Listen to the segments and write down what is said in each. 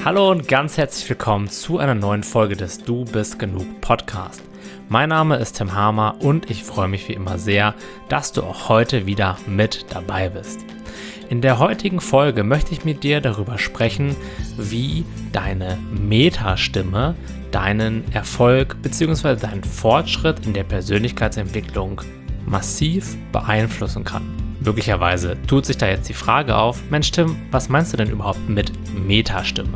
Hallo und ganz herzlich willkommen zu einer neuen Folge des Du bist genug Podcast. Mein Name ist Tim Hamer und ich freue mich wie immer sehr, dass du auch heute wieder mit dabei bist. In der heutigen Folge möchte ich mit dir darüber sprechen, wie deine Metastimme deinen Erfolg bzw. deinen Fortschritt in der Persönlichkeitsentwicklung massiv beeinflussen kann. Möglicherweise tut sich da jetzt die Frage auf, Mensch Tim, was meinst du denn überhaupt mit Metastimme?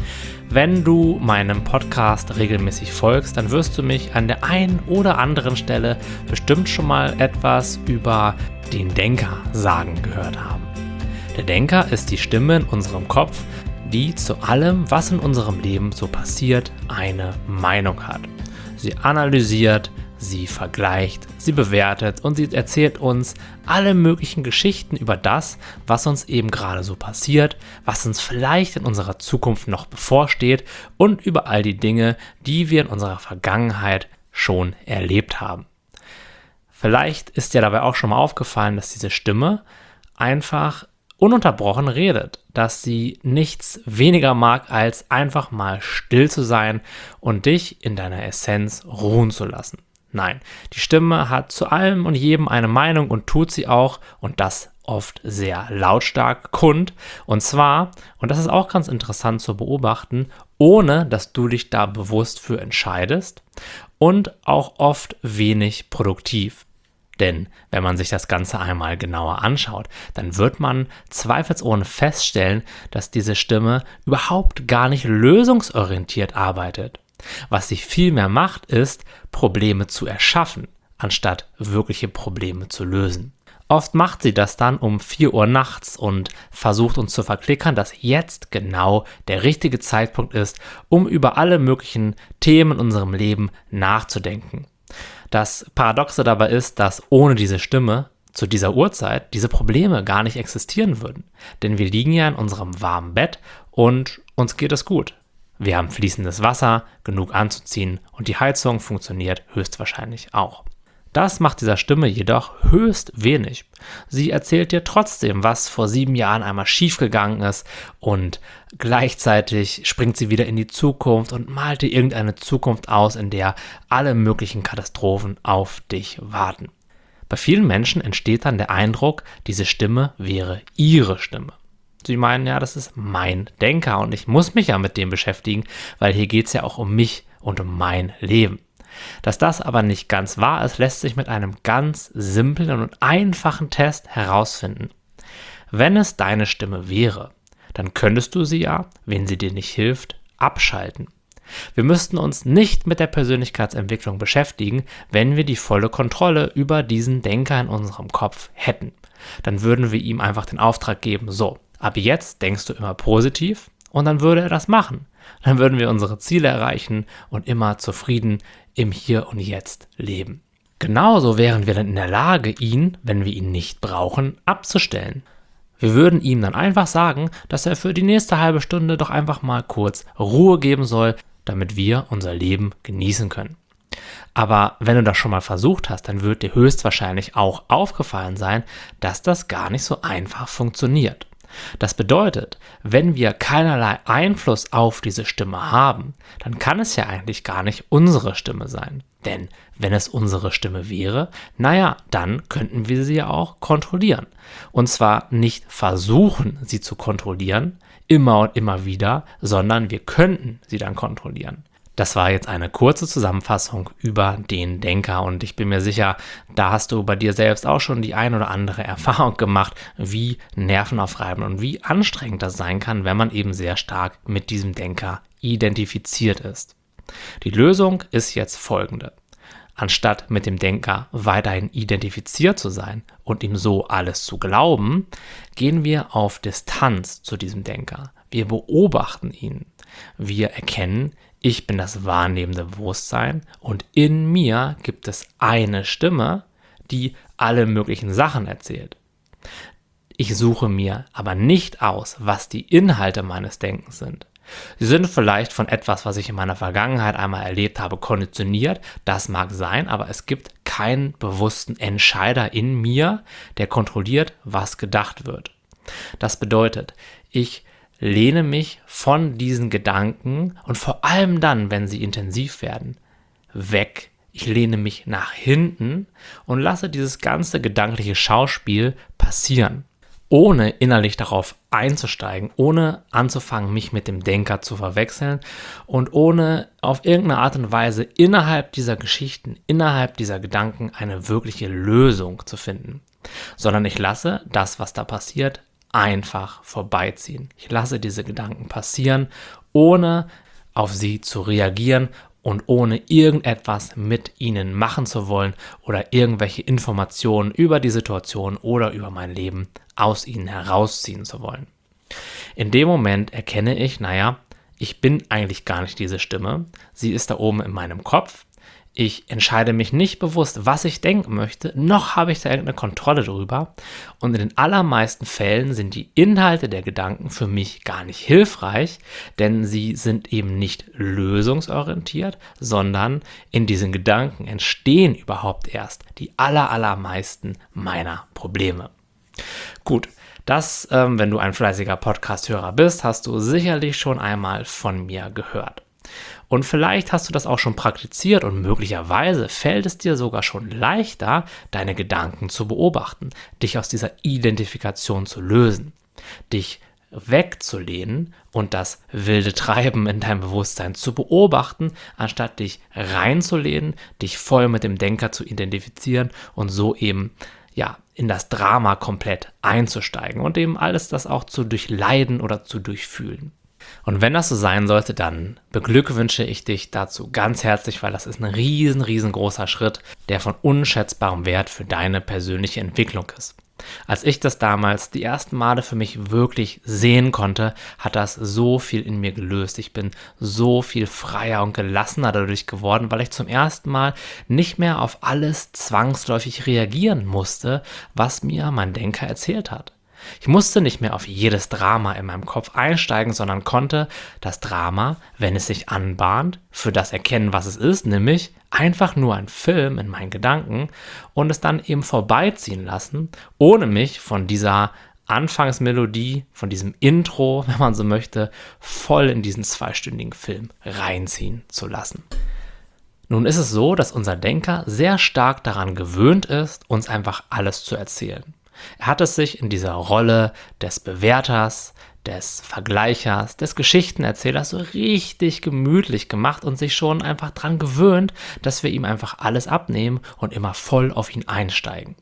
Wenn du meinem Podcast regelmäßig folgst, dann wirst du mich an der einen oder anderen Stelle bestimmt schon mal etwas über den Denker sagen gehört haben. Der Denker ist die Stimme in unserem Kopf, die zu allem, was in unserem Leben so passiert, eine Meinung hat. Sie analysiert, sie vergleicht, sie bewertet und sie erzählt uns alle möglichen Geschichten über das, was uns eben gerade so passiert, was uns vielleicht in unserer Zukunft noch bevorsteht und über all die Dinge, die wir in unserer Vergangenheit schon erlebt haben. Vielleicht ist dir dabei auch schon mal aufgefallen, dass diese Stimme einfach ununterbrochen redet, dass sie nichts weniger mag, als einfach mal still zu sein und dich in deiner Essenz ruhen zu lassen. Nein, die Stimme hat zu allem und jedem eine Meinung und tut sie auch, und das oft sehr lautstark kund. Und zwar, und das ist auch ganz interessant zu beobachten, ohne dass du dich da bewusst für entscheidest und auch oft wenig produktiv. Denn wenn man sich das Ganze einmal genauer anschaut, dann wird man zweifelsohne feststellen, dass diese Stimme überhaupt gar nicht lösungsorientiert arbeitet. Was sie vielmehr macht, ist, Probleme zu erschaffen, anstatt wirkliche Probleme zu lösen. Oft macht sie das dann um 4 Uhr nachts und versucht uns zu verklickern, dass jetzt genau der richtige Zeitpunkt ist, um über alle möglichen Themen in unserem Leben nachzudenken. Das Paradoxe dabei ist, dass ohne diese Stimme zu dieser Uhrzeit diese Probleme gar nicht existieren würden. Denn wir liegen ja in unserem warmen Bett und uns geht es gut. Wir haben fließendes Wasser, genug anzuziehen und die Heizung funktioniert höchstwahrscheinlich auch. Das macht dieser Stimme jedoch höchst wenig. Sie erzählt dir trotzdem, was vor 7 Jahren einmal schiefgegangen ist, und gleichzeitig springt sie wieder in die Zukunft und malt dir irgendeine Zukunft aus, in der alle möglichen Katastrophen auf dich warten. Bei vielen Menschen entsteht dann der Eindruck, diese Stimme wäre ihre Stimme. Sie meinen, ja, das ist mein Denker und ich muss mich ja mit dem beschäftigen, weil hier geht es ja auch um mich und um mein Leben. Dass das aber nicht ganz wahr ist, lässt sich mit einem ganz simplen und einfachen Test herausfinden. Wenn es deine Stimme wäre, dann könntest du sie ja, wenn sie dir nicht hilft, abschalten. Wir müssten uns nicht mit der Persönlichkeitsentwicklung beschäftigen, wenn wir die volle Kontrolle über diesen Denker in unserem Kopf hätten. Dann würden wir ihm einfach den Auftrag geben, so, ab jetzt denkst du immer positiv, und dann würde er das machen. Dann würden wir unsere Ziele erreichen und immer zufrieden im Hier und Jetzt leben. Genauso wären wir dann in der Lage, ihn, wenn wir ihn nicht brauchen, abzustellen. Wir würden ihm dann einfach sagen, dass er für die nächste halbe Stunde doch einfach mal kurz Ruhe geben soll, damit wir unser Leben genießen können. Aber wenn du das schon mal versucht hast, dann wird dir höchstwahrscheinlich auch aufgefallen sein, dass das gar nicht so einfach funktioniert. Das bedeutet, wenn wir keinerlei Einfluss auf diese Stimme haben, dann kann es ja eigentlich gar nicht unsere Stimme sein. Denn wenn es unsere Stimme wäre, naja, dann könnten wir sie ja auch kontrollieren. Und zwar nicht versuchen, sie zu kontrollieren, immer und immer wieder, sondern wir könnten sie dann kontrollieren. Das war jetzt eine kurze Zusammenfassung über den Denker und ich bin mir sicher, da hast du bei dir selbst auch schon die ein oder andere Erfahrung gemacht, wie nervenaufreibend und wie anstrengend das sein kann, wenn man eben sehr stark mit diesem Denker identifiziert ist. Die Lösung ist jetzt folgende. Anstatt mit dem Denker weiterhin identifiziert zu sein und ihm so alles zu glauben, gehen wir auf Distanz zu diesem Denker. Wir beobachten ihn. Wir erkennen, ich bin das wahrnehmende Bewusstsein und in mir gibt es eine Stimme, die alle möglichen Sachen erzählt. Ich suche mir aber nicht aus, was die Inhalte meines Denkens sind. Sie sind vielleicht von etwas, was ich in meiner Vergangenheit einmal erlebt habe, konditioniert. Das mag sein, aber es gibt keinen bewussten Entscheider in mir, der kontrolliert, was gedacht wird. Das bedeutet, ich lehne mich von diesen Gedanken und vor allem dann, wenn sie intensiv werden, weg. Ich lehne mich nach hinten und lasse dieses ganze gedankliche Schauspiel passieren, ohne innerlich darauf einzusteigen, ohne anzufangen, mich mit dem Denker zu verwechseln und ohne auf irgendeine Art und Weise innerhalb dieser Geschichten, innerhalb dieser Gedanken eine wirkliche Lösung zu finden, sondern ich lasse das, was da passiert, einfach vorbeiziehen. Ich lasse diese Gedanken passieren, ohne auf sie zu reagieren und ohne irgendetwas mit ihnen machen zu wollen oder irgendwelche Informationen über die Situation oder über mein Leben aus ihnen herausziehen zu wollen. In dem Moment erkenne ich, ich bin eigentlich gar nicht diese Stimme. Sie ist da oben in meinem Kopf. Ich entscheide mich nicht bewusst, was ich denken möchte, noch habe ich da irgendeine Kontrolle drüber. Und in den allermeisten Fällen sind die Inhalte der Gedanken für mich gar nicht hilfreich, denn sie sind eben nicht lösungsorientiert, sondern in diesen Gedanken entstehen überhaupt erst die allermeisten meiner Probleme. Gut, das, wenn du ein fleißiger Podcast-Hörer bist, hast du sicherlich schon einmal von mir gehört. Und vielleicht hast du das auch schon praktiziert und möglicherweise fällt es dir sogar schon leichter, deine Gedanken zu beobachten, dich aus dieser Identifikation zu lösen, dich wegzulehnen und das wilde Treiben in deinem Bewusstsein zu beobachten, anstatt dich reinzulehnen, dich voll mit dem Denker zu identifizieren und so eben in das Drama komplett einzusteigen und eben alles das auch zu durchleiden oder zu durchfühlen. Und wenn das so sein sollte, dann beglückwünsche ich dich dazu ganz herzlich, weil das ist ein riesengroßer Schritt, der von unschätzbarem Wert für deine persönliche Entwicklung ist. Als ich das damals die ersten Male für mich wirklich sehen konnte, hat das so viel in mir gelöst. Ich bin so viel freier und gelassener dadurch geworden, weil ich zum ersten Mal nicht mehr auf alles zwangsläufig reagieren musste, was mir mein Denker erzählt hat. Ich musste nicht mehr auf jedes Drama in meinem Kopf einsteigen, sondern konnte das Drama, wenn es sich anbahnt, für das erkennen, was es ist, nämlich einfach nur ein Film in meinen Gedanken und es dann eben vorbeiziehen lassen, ohne mich von dieser Anfangsmelodie, von diesem Intro, wenn man so möchte, voll in diesen 2-stündigen Film reinziehen zu lassen. Nun ist es so, dass unser Denker sehr stark daran gewöhnt ist, uns einfach alles zu erzählen. Er hat es sich in dieser Rolle des Bewerters, des Vergleichers, des Geschichtenerzählers so richtig gemütlich gemacht und sich schon einfach daran gewöhnt, dass wir ihm einfach alles abnehmen und immer voll auf ihn einsteigen.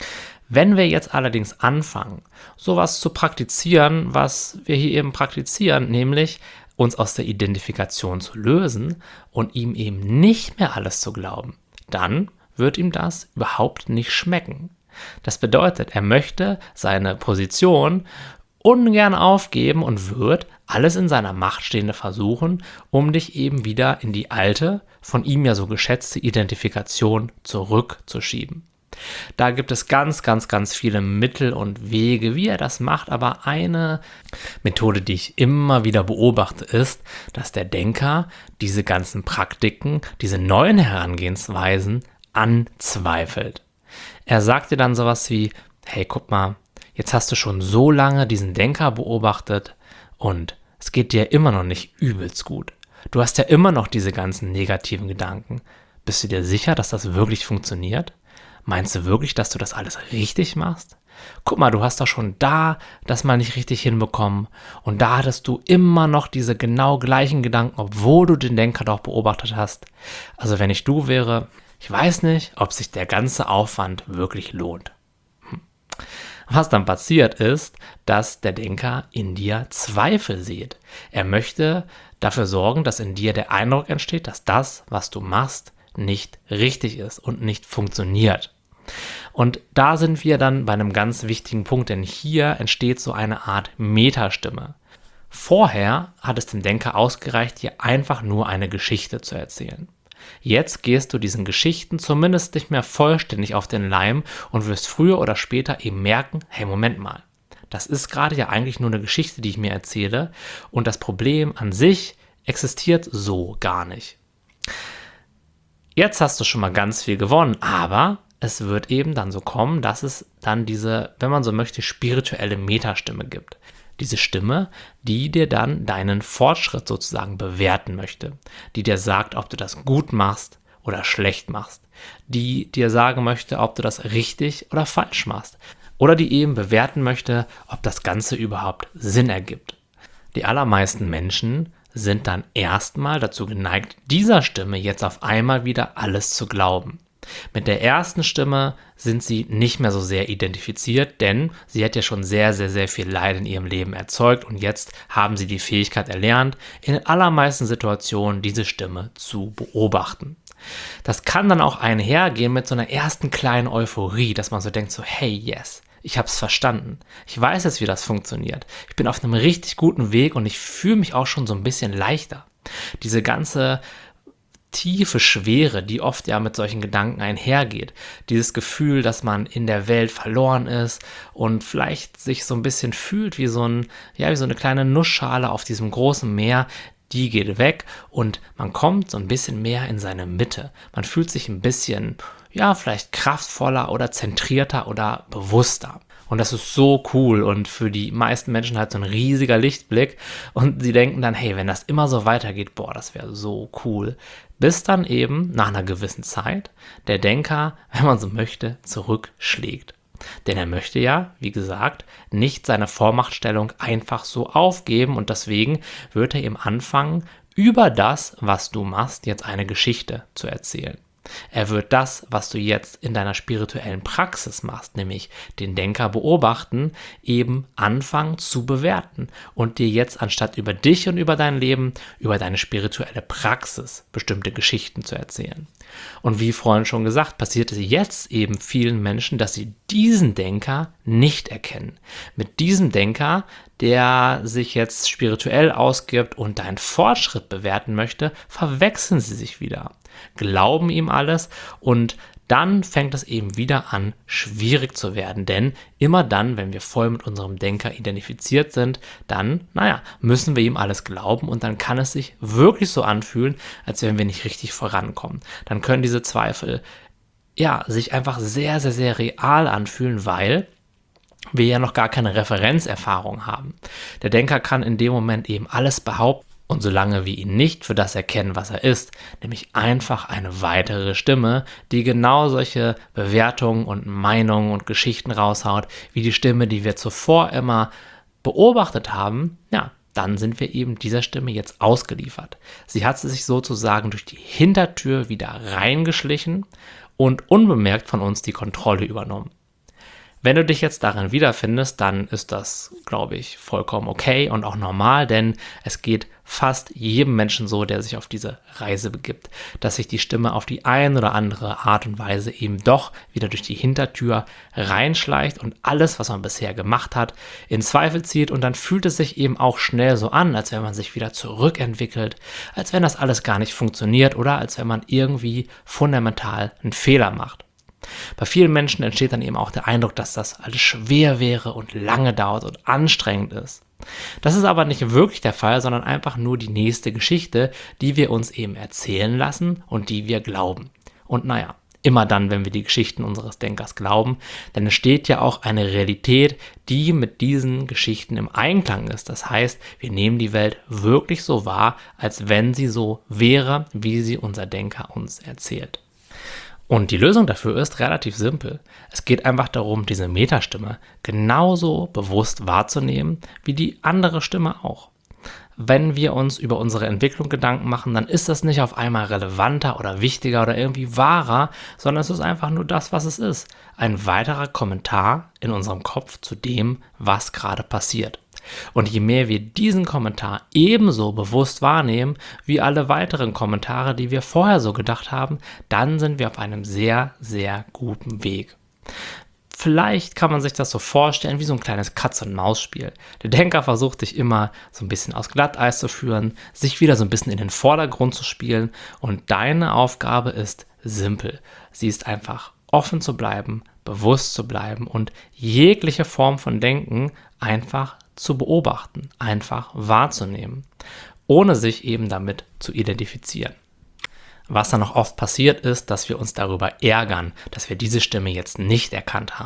Wenn wir jetzt allerdings anfangen, sowas zu praktizieren, was wir hier eben praktizieren, nämlich uns aus der Identifikation zu lösen und ihm eben nicht mehr alles zu glauben, dann wird ihm das überhaupt nicht schmecken. Das bedeutet, er möchte seine Position ungern aufgeben und wird alles in seiner Macht Stehende versuchen, um dich eben wieder in die alte, von ihm ja so geschätzte Identifikation zurückzuschieben. Da gibt es ganz viele Mittel und Wege, wie er das macht, aber eine Methode, die ich immer wieder beobachte, ist, dass der Denker diese ganzen Praktiken, diese neuen Herangehensweisen anzweifelt. Er sagt dir dann sowas wie, hey, guck mal, jetzt hast du schon so lange diesen Denker beobachtet und es geht dir immer noch nicht übelst gut. Du hast ja immer noch diese ganzen negativen Gedanken. Bist du dir sicher, dass das wirklich funktioniert? Meinst du wirklich, dass du das alles richtig machst? Guck mal, du hast doch schon da das mal nicht richtig hinbekommen und da hattest du immer noch diese genau gleichen Gedanken, obwohl du den Denker doch beobachtet hast. Also wenn ich du wäre, ich weiß nicht, ob sich der ganze Aufwand wirklich lohnt. Was dann passiert ist, dass der Denker in dir Zweifel sieht. Er möchte dafür sorgen, dass in dir der Eindruck entsteht, dass das, was du machst, nicht richtig ist und nicht funktioniert. Und da sind wir dann bei einem ganz wichtigen Punkt, denn hier entsteht so eine Art Metastimme. Vorher hat es dem Denker ausgereicht, dir einfach nur eine Geschichte zu erzählen. Jetzt gehst du diesen Geschichten zumindest nicht mehr vollständig auf den Leim und wirst früher oder später eben merken, hey, Moment mal, das ist gerade ja eigentlich nur eine Geschichte, die ich mir erzähle und das Problem an sich existiert so gar nicht. Jetzt hast du schon mal ganz viel gewonnen, aber es wird eben dann so kommen, dass es dann diese, wenn man so möchte, spirituelle Metastimme gibt. Diese Stimme, die dir dann deinen Fortschritt sozusagen bewerten möchte, die dir sagt, ob du das gut machst oder schlecht machst, die dir sagen möchte, ob du das richtig oder falsch machst oder die eben bewerten möchte, ob das Ganze überhaupt Sinn ergibt. Die allermeisten Menschen sind dann erstmal dazu geneigt, dieser Stimme jetzt auf einmal wieder alles zu glauben. Mit der ersten Stimme sind sie nicht mehr so sehr identifiziert, denn sie hat ja schon sehr, sehr, sehr viel Leid in ihrem Leben erzeugt und jetzt haben sie die Fähigkeit erlernt, in den allermeisten Situationen diese Stimme zu beobachten. Das kann dann auch einhergehen mit so einer ersten kleinen Euphorie, dass man so denkt, so hey, yes, ich habe es verstanden. Ich weiß jetzt, wie das funktioniert. Ich bin auf einem richtig guten Weg und ich fühle mich auch schon so ein bisschen leichter. Diese ganze tiefe Schwere, die oft ja mit solchen Gedanken einhergeht. Dieses Gefühl, dass man in der Welt verloren ist und vielleicht sich so ein bisschen fühlt wie wie so eine kleine Nussschale auf diesem großen Meer, die geht weg und man kommt so ein bisschen mehr in seine Mitte. Man fühlt sich ein bisschen, vielleicht kraftvoller oder zentrierter oder bewusster. Und das ist so cool und für die meisten Menschen halt so ein riesiger Lichtblick und sie denken dann, hey, wenn das immer so weitergeht, das wäre so cool. Bis dann eben nach einer gewissen Zeit der Denker, wenn man so möchte, zurückschlägt. Denn er möchte ja, wie gesagt, nicht seine Vormachtstellung einfach so aufgeben und deswegen wird er eben anfangen, über das, was du machst, jetzt eine Geschichte zu erzählen. Er wird das, was du jetzt in deiner spirituellen Praxis machst, nämlich den Denker beobachten, eben anfangen zu bewerten und dir jetzt anstatt über dich und über dein Leben, über deine spirituelle Praxis bestimmte Geschichten zu erzählen. Und wie vorhin schon gesagt, passiert es jetzt eben vielen Menschen, dass sie diesen Denker nicht erkennen. Mit diesem Denker, der sich jetzt spirituell ausgibt und deinen Fortschritt bewerten möchte, verwechseln sie sich wieder, glauben ihm alles und dann fängt es eben wieder an, schwierig zu werden, denn immer dann, wenn wir voll mit unserem Denker identifiziert sind, dann, müssen wir ihm alles glauben und dann kann es sich wirklich so anfühlen, als wenn wir nicht richtig vorankommen. Dann können diese Zweifel, sich einfach sehr, sehr, sehr real anfühlen, weil wir ja noch gar keine Referenzerfahrung haben. Der Denker kann in dem Moment eben alles behaupten. Und solange wir ihn nicht für das erkennen, was er ist, nämlich einfach eine weitere Stimme, die genau solche Bewertungen und Meinungen und Geschichten raushaut, wie die Stimme, die wir zuvor immer beobachtet haben, dann sind wir eben dieser Stimme jetzt ausgeliefert. Sie hat sich sozusagen durch die Hintertür wieder reingeschlichen und unbemerkt von uns die Kontrolle übernommen. Wenn du dich jetzt darin wiederfindest, dann ist das, glaube ich, vollkommen okay und auch normal, denn es geht fast jedem Menschen so, der sich auf diese Reise begibt, dass sich die Stimme auf die eine oder andere Art und Weise eben doch wieder durch die Hintertür reinschleicht und alles, was man bisher gemacht hat, in Zweifel zieht und dann fühlt es sich eben auch schnell so an, als wenn man sich wieder zurückentwickelt, als wenn das alles gar nicht funktioniert oder als wenn man irgendwie fundamental einen Fehler macht. Bei vielen Menschen entsteht dann eben auch der Eindruck, dass das alles schwer wäre und lange dauert und anstrengend ist. Das ist aber nicht wirklich der Fall, sondern einfach nur die nächste Geschichte, die wir uns eben erzählen lassen und die wir glauben. Und immer dann, wenn wir die Geschichten unseres Denkers glauben, dann entsteht ja auch eine Realität, die mit diesen Geschichten im Einklang ist. Das heißt, wir nehmen die Welt wirklich so wahr, als wenn sie so wäre, wie sie unser Denker uns erzählt. Und die Lösung dafür ist relativ simpel. Es geht einfach darum, diese Metastimme genauso bewusst wahrzunehmen, wie die andere Stimme auch. Wenn wir uns über unsere Entwicklung Gedanken machen, dann ist das nicht auf einmal relevanter oder wichtiger oder irgendwie wahrer, sondern es ist einfach nur das, was es ist. Ein weiterer Kommentar in unserem Kopf zu dem, was gerade passiert. Und je mehr wir diesen Kommentar ebenso bewusst wahrnehmen, wie alle weiteren Kommentare, die wir vorher so gedacht haben, dann sind wir auf einem sehr, sehr guten Weg. Vielleicht kann man sich das so vorstellen wie so ein kleines Katz-und-Maus-Spiel. Der Denker versucht dich immer so ein bisschen aus Glatteis zu führen, sich wieder so ein bisschen in den Vordergrund zu spielen und deine Aufgabe ist simpel. Sie ist einfach offen zu bleiben, bewusst zu bleiben und jegliche Form von Denken einfach zu beobachten, einfach wahrzunehmen, ohne sich eben damit zu identifizieren. Was dann noch oft passiert ist, dass wir uns darüber ärgern, dass wir diese Stimme jetzt nicht erkannt haben.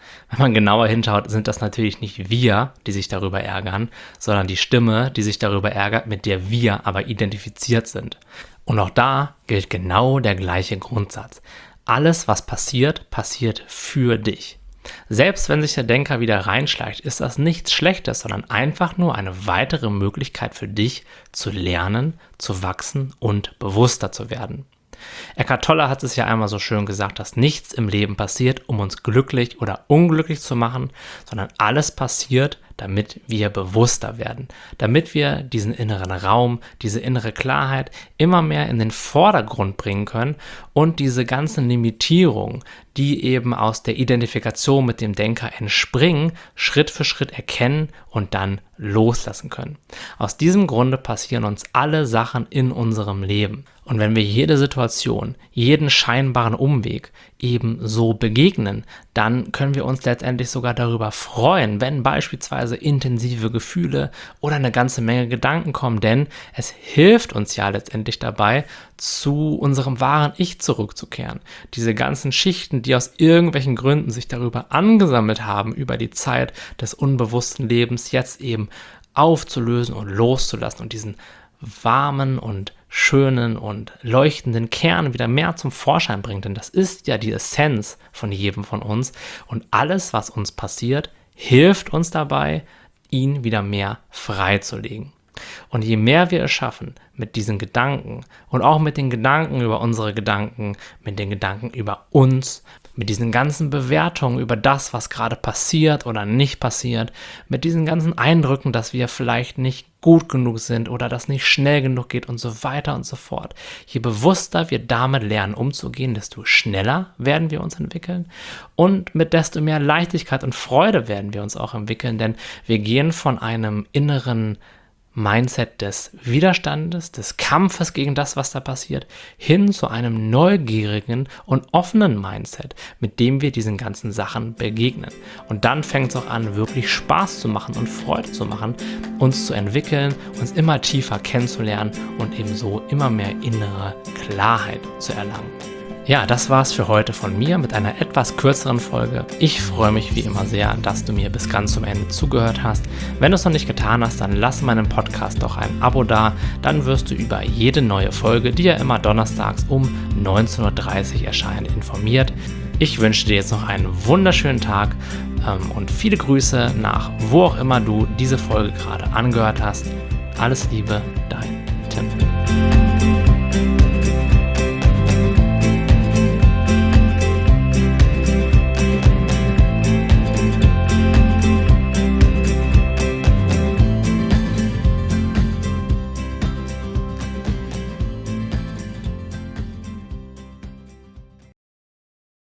wenn man genauer hinschaut, sind das natürlich nicht wir, die sich darüber ärgern, sondern die Stimme, die sich darüber ärgert, mit der wir aber identifiziert sind. Und auch da gilt genau der gleiche Grundsatz. Alles, was passiert, passiert für dich. Selbst wenn sich der Denker wieder reinschleicht, ist das nichts Schlechtes, sondern einfach nur eine weitere Möglichkeit für dich zu lernen, zu wachsen und bewusster zu werden. Eckhart Tolle hat es ja einmal so schön gesagt, dass nichts im Leben passiert, um uns glücklich oder unglücklich zu machen, sondern alles passiert, damit wir bewusster werden, damit wir diesen inneren Raum, diese innere Klarheit immer mehr in den Vordergrund bringen können und diese ganzen Limitierungen, die eben aus der Identifikation mit dem Denker entspringen, Schritt für Schritt erkennen und dann loslassen können. Aus diesem Grunde passieren uns alle Sachen in unserem Leben. Und wenn wir jede Situation, jeden scheinbaren Umweg eben so begegnen, dann können wir uns letztendlich sogar darüber freuen, wenn beispielsweise intensive Gefühle oder eine ganze Menge Gedanken kommen, denn es hilft uns ja letztendlich dabei, zu unserem wahren Ich zurückzukehren. Diese ganzen Schichten, die aus irgendwelchen Gründen sich darüber angesammelt haben, über die Zeit des unbewussten Lebens jetzt eben aufzulösen und loszulassen und diesen warmen und schönen und leuchtenden Kern wieder mehr zum Vorschein bringt. Denn das ist ja die Essenz von jedem von uns. Und alles, was uns passiert, hilft uns dabei, ihn wieder mehr freizulegen. Und je mehr wir es schaffen, mit diesen Gedanken und auch mit den Gedanken über unsere Gedanken, mit den Gedanken über uns, mit diesen ganzen Bewertungen über das, was gerade passiert oder nicht passiert, mit diesen ganzen Eindrücken, dass wir vielleicht nicht gut genug sind oder dass nicht schnell genug geht und so weiter und so fort. Je bewusster wir damit lernen umzugehen, desto schneller werden wir uns entwickeln und mit desto mehr Leichtigkeit und Freude werden wir uns auch entwickeln, denn wir gehen von einem inneren Mindset des Widerstandes, des Kampfes gegen das, was da passiert, hin zu einem neugierigen und offenen Mindset, mit dem wir diesen ganzen Sachen begegnen. Und dann fängt es auch an, wirklich Spaß zu machen und Freude zu machen, uns zu entwickeln, uns immer tiefer kennenzulernen und eben so immer mehr innere Klarheit zu erlangen. Ja, das war's für heute von mir mit einer etwas kürzeren Folge. Ich freue mich wie immer sehr, dass du mir bis ganz zum Ende zugehört hast. Wenn du es noch nicht getan hast, dann lass meinem Podcast doch ein Abo da. Dann wirst du über jede neue Folge, die ja immer donnerstags um 19:30 Uhr erscheint, informiert. Ich wünsche dir jetzt noch einen wunderschönen Tag und viele Grüße nach wo auch immer du diese Folge gerade angehört hast. Alles Liebe, dein Tim.